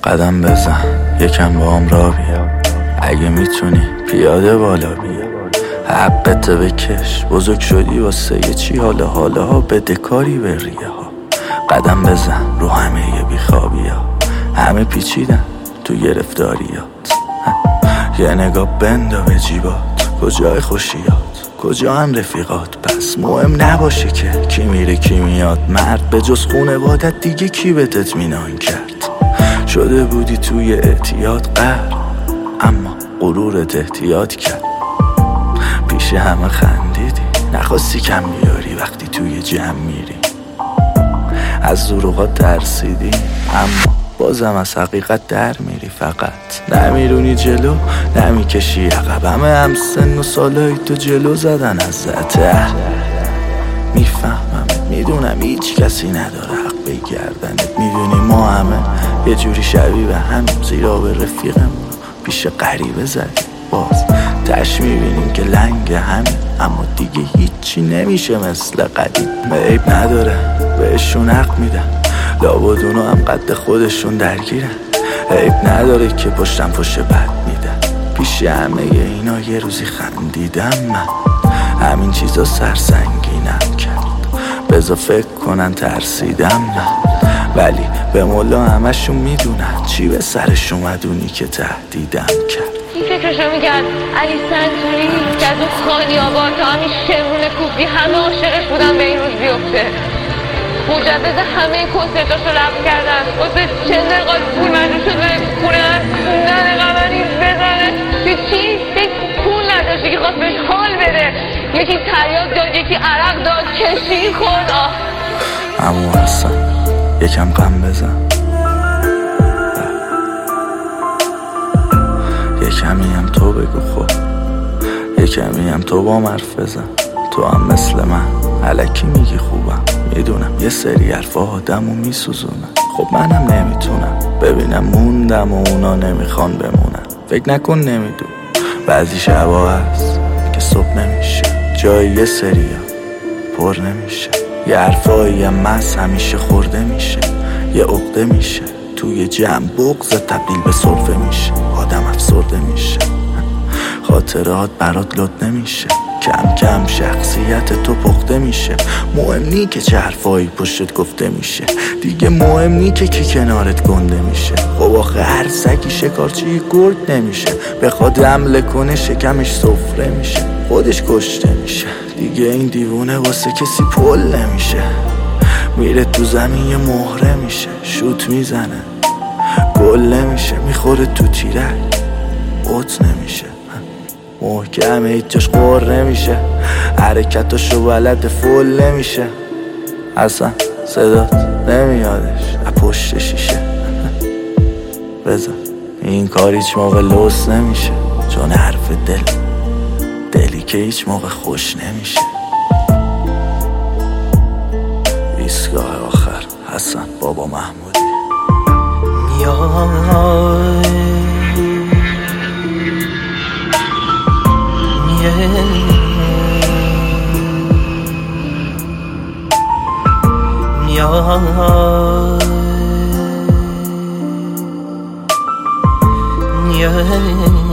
قدم بزن یکم با هم را بیا، اگه میتونی پیاده بالا بیا. حقت بکش، بزرگ شدی واسه یه چی، حالا ها بده کاری به ریه ها. قدم بزن رو همه بیخوابی ها، همه پیچیدن تو گرفتاریات. یه نگاه بندا به جیبات، کجای خوشیات کجا هم رفیقات. پس مهم نباشه که کی میره کی میاد، مرد به جز خونوادت دیگه کی بهت اطمینان کرد؟ شده بودی توی اعتیاد قهر، اما غرورت احتیاط کرد. پیش همه خندیدی، نخواستی کم بیاری وقتی توی جمع میری. از دروغات ترسیدی، اما بازم از حقیقت در میری. فقط نمیرونی جلو، نمیکشی عقب. همه هم سن و سالای تو جلو زدن ازت. میفهمم، میدونم هیچ کسی نداره حق بگردنت. میدونی ما همه یه جوری شبیه به هم، زیرا به رفیقمون پیش غریبه زدیم. باز تش میبینیم که لنگ همین، اما دیگه هیچی نمیشه مثل قدیم. عیب نداره بهشون حق میدم، لابد اونا هم قد خودشون درگیرن. عیب نداره که پشتم پشت بد میدن، پیش همه اینا یه روزی خندیدم. من همین چیزا سرسنگینم کرد، بذار فکر کنن ترسیدم من. ولی به مولا همشون میدونن چی به سرش اومد اونی که تهدیدم کرد. این فکرشو میکرد علی سنتوری که از اون خانی آباد تا همین شمرون کوفی همه عاشقش بودن به این روز بیفته. مجوز همه کنسرتاشو لغو کردن، واسه چند دقیقه پول مجبور شد بره خونه خوندن قمری بزنه. چی؟ پول نداشتی که خواست بهش حال بده، یکی تریاک داد یکی عرق داد کشی خورد. عمو حسن یکم غم بزن، یه کمی هم تو بگو خب، یه کمی هم تو با حرف بزن. تو هم مثل من الکی میگی خوبم، میدونم یه سری حرفا آدمو میسوزونن. خب منم نمیتونم ببینم موندم و اونا نمیخوان بمونن. فکر نکن نمیدون، بعضی شبا هست که صبح نمیشه، جای یه سریا پر نمیشه. یه حرفایی هم مس همیشه خورده میشه، یه عقده میشه توی جمع بغض تبدیل به سرفه میشه. آدم افسرده میشه، خاطرات برات لود نمیشه، کم کم شخصیت تو پخته میشه. مهم نی که چه حرفایی پشتت گفته میشه، دیگه مهم نی که کی کنارت گنده میشه. خب آخه هر سگی شکارچی گرد نمیشه، بخواد حمله کنه شکمش سفره میشه، خودش کشته میشه. دیگه این دیوونه واسه کسی پل نمیشه، میره تو زمین یه مهره میشه، شوت میزنه گل نمیشه، میخوره تو تیرک اوت نمیشه، محکمه هیچ جاش قر نمیشه، حرکتاشو بلد فل نمیشه. اصلا صدات نمیادش از پشت شیشه. بذار این کار هیچ موقع لوس نمیشه، چون حرف دلی که هیچ موقع خوش نمیشه. ایستگاه آخر حسن بابا محمودی. Yeah.